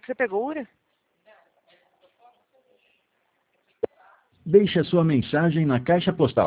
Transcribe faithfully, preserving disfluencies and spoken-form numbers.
Você pegou URA? Deixe a sua mensagem na caixa postal.